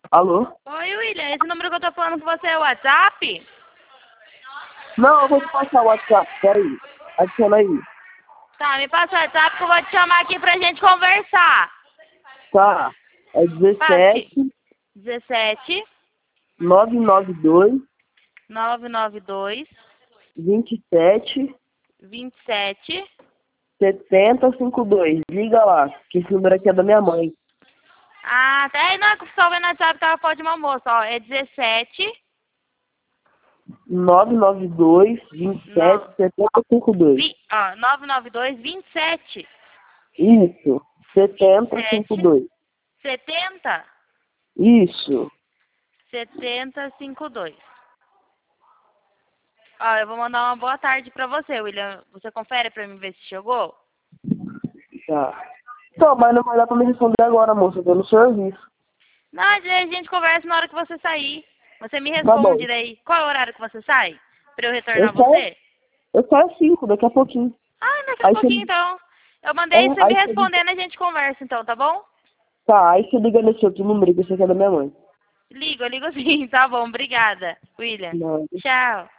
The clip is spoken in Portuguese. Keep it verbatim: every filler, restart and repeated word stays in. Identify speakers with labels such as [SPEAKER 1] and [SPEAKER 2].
[SPEAKER 1] Alô?
[SPEAKER 2] Oi, William. Esse número que eu tô falando com você é o WhatsApp?
[SPEAKER 1] Não, eu vou te passar o WhatsApp. Peraí. Adiciona aí.
[SPEAKER 2] Tá, me passa o WhatsApp que eu vou te chamar aqui pra gente conversar.
[SPEAKER 1] Tá. É dezessete,
[SPEAKER 2] Passe. dezessete,
[SPEAKER 1] nove nove dois,
[SPEAKER 2] nove nove dois,
[SPEAKER 1] vinte e sete,
[SPEAKER 2] vinte e sete.
[SPEAKER 1] setenta, cinquenta e dois. Liga lá, que esse número aqui é da minha mãe.
[SPEAKER 2] Ah, até não é que o pessoal vendo no WhatsApp tava pode uma moça, ó. É dezessete,
[SPEAKER 1] nove nove dois, vinte e sete,
[SPEAKER 2] não,
[SPEAKER 1] setenta, cinquenta e dois.
[SPEAKER 2] vi, ó, nove nove dois, vinte e sete,
[SPEAKER 1] Isso. setenta, cinquenta e
[SPEAKER 2] sete,
[SPEAKER 1] dois.
[SPEAKER 2] setenta,
[SPEAKER 1] Isso.
[SPEAKER 2] setenta, cinquenta e dois. Ó, eu vou mandar uma boa tarde pra você, William. Você confere pra mim ver se chegou?
[SPEAKER 1] Tá. Então, mas não vai dar pra me responder agora, moça. Eu tô no serviço.
[SPEAKER 2] Não, a gente conversa na hora que você sair. Você me
[SPEAKER 1] Tá bom.
[SPEAKER 2] responde daí. Qual é o horário que você sai? Pra eu
[SPEAKER 1] Eu
[SPEAKER 2] retornar
[SPEAKER 1] saio,
[SPEAKER 2] você?
[SPEAKER 1] eu saio às cinco, daqui a pouquinho.
[SPEAKER 2] Ah, daqui a
[SPEAKER 1] Aí você,
[SPEAKER 2] pouquinho então. Eu
[SPEAKER 1] é,
[SPEAKER 2] mandei você me
[SPEAKER 1] aí você liga.
[SPEAKER 2] respondendo, a gente conversa então, tá bom?
[SPEAKER 1] Tá, aí você liga nesse outro número que você quer da minha mãe.
[SPEAKER 2] Ligo, eu ligo sim, tá bom, obrigada, William.
[SPEAKER 1] Não.
[SPEAKER 2] Tchau.